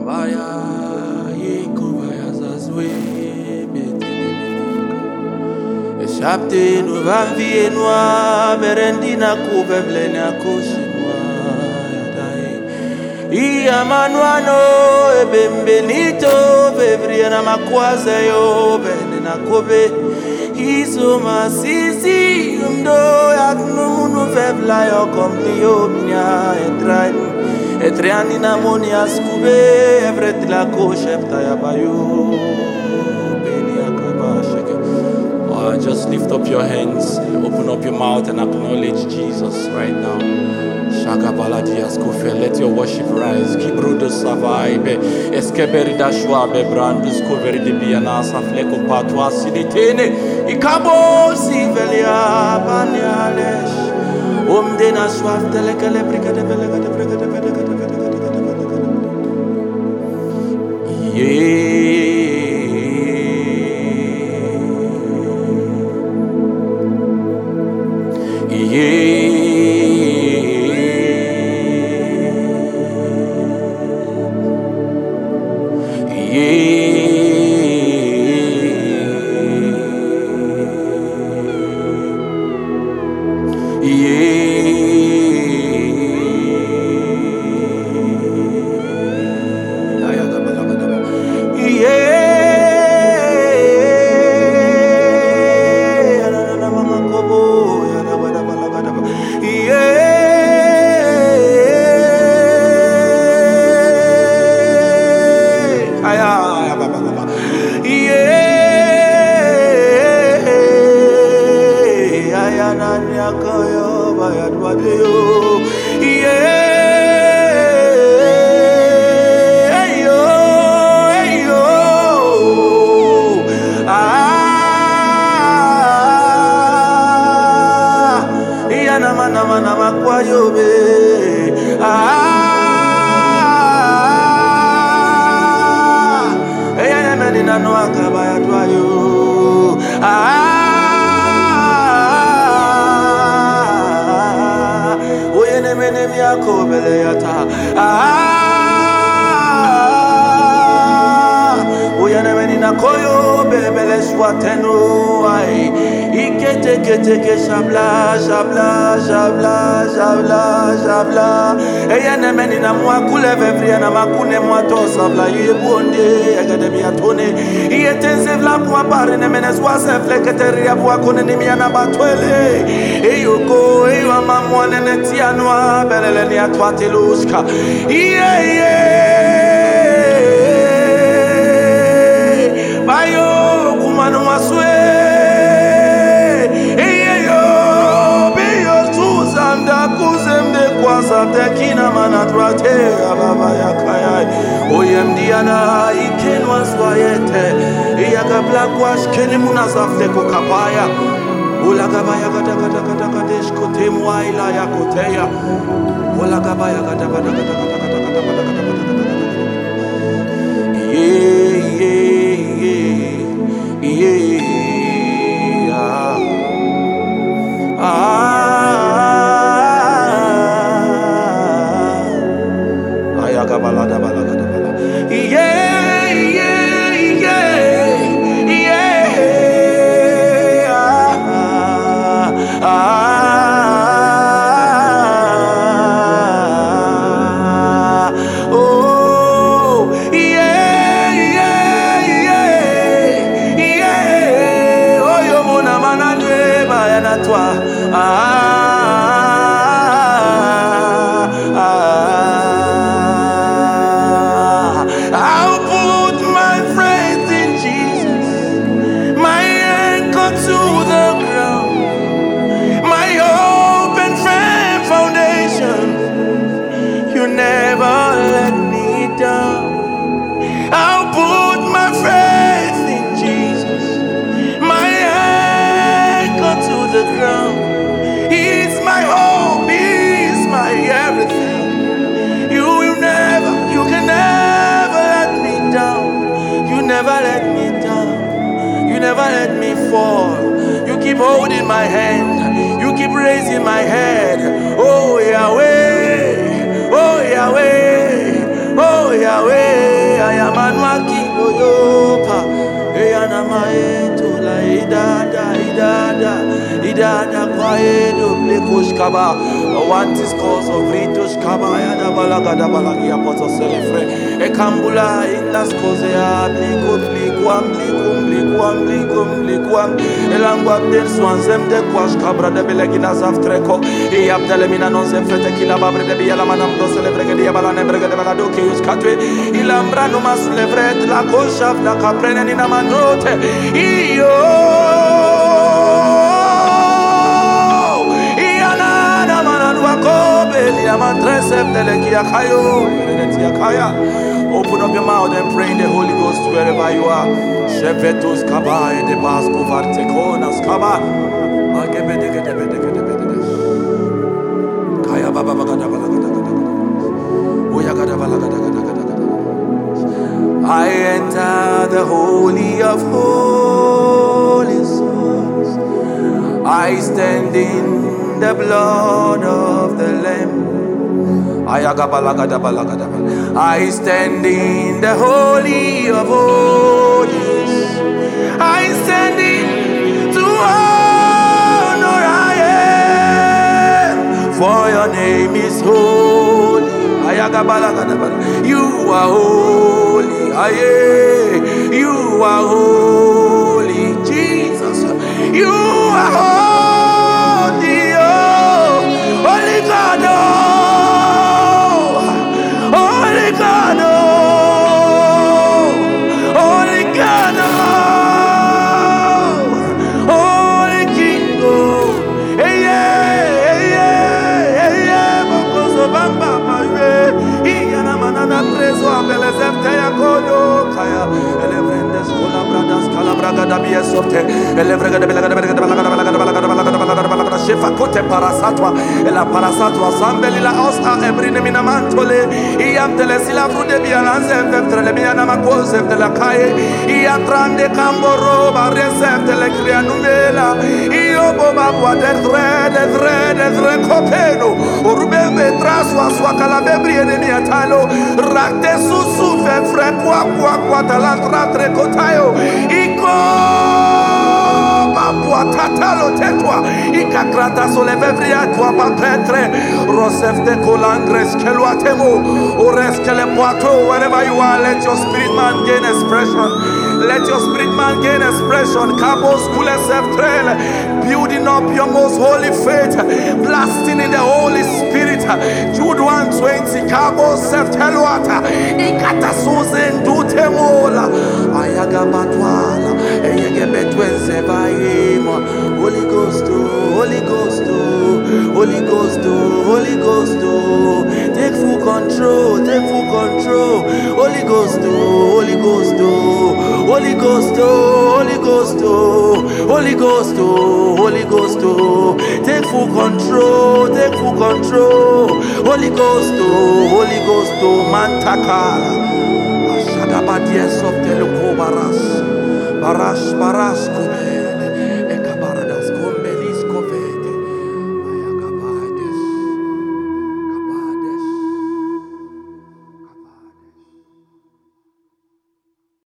Baya Yekubaya Zazwe Eshapte no vanvie noa merendina kube blena koshinwa Iya manuano ebembenito bevriana makwaze yo benena kobe Iso masisi umdo yagnunu vebla yo komni yo minya etrani na moni askube evret la koshepta ya bayo beni akabasheke. Just lift up your hands, open up your mouth and acknowledge Jesus right now. Let your worship rise. Kibrudo Savaibe, Eskeberida Schwabe, Brandus Coveri de Bianasa, Fleco Patwa, Siditene, Ikabo, Sivelia, Banyalesh, Umdena Swaf, Telecalebrica de Belega de Brega de Belega de holding my hand. You keep raising my head. Oh Yahweh, oh Yahweh, oh Yahweh. yopa. Eyana maeto la idada kwaedo blekosh kaba. What is cause of ritos kaba ya da balaga da balagi apoto celefre. Ekambula indas koze ya blikum. Elangwa abdel swanzem de kwash kabra de belegina zaftreko. E abdelemina non se frete kila babre de biela manam do celebrege de balane brege de balado ke uskatwe. Ilambra no mas levret la koshav la kaprene ni namanote. Iyo open up your mouth and pray in the Holy Ghost wherever you are. Shevetus kabai de basko vartekonas kaba. Kaya baba bagada balagada. Oya gada balagada. I enter the Holy of Holies. I stand in the blood of the Lamb. I stand in the Holy of Holies. I stand in to honor I am, for your name is holy. You are holy. You are holy, Jesus. You are holy, oh, Holy God, oh, Holy God, oh, Holy God, oh, Holy King, oh, hey yeah, Mokozo Bamba, Iyana manana preso abelezefte ya kodo kaya elevrendes kola bradas kala braga da biesote elevrega de belaga de belaga de belaga de belaga de belaga de belaga de belaga de belaga de shefa kote parasatwa ela parasatwa sambeli la osta ebrine mina mantole iyam tele sila frude bialanze feftre le biana makose de la kaye iya trande kamboro ba resefte le kria numela iyo boba bwa de dre kopeno urubembe traswa swakala bebri enemi atalo rakte susu fefre kwa talantra tre kotayo iko babwa tatalo tetwa ikakrata sole bebri atwa papetre rosefte kolangres keluatemo oreskele poato. Wherever you are, let your spirit man gain expression. Let your spirit man gain expression. Kabos kuleseftrele, building up your most holy faith, blasting in the Holy Spirit. Jude 1:20. Kabos sefteluata, ikata suzen dutemola, ayaga batwala, eyegebetwense bayema. Holy Ghost, Holy Ghost, Holy Ghost, Holy Ghost, take full control, take full control. Holy Ghost, Holy Ghost, Holy Ghost, Holy Ghost, Holy Ghost, Holy Ghost, take full control, take full control. Holy Ghost, Holy Ghost, mantakala, ashagabadies of teluko baras, barash.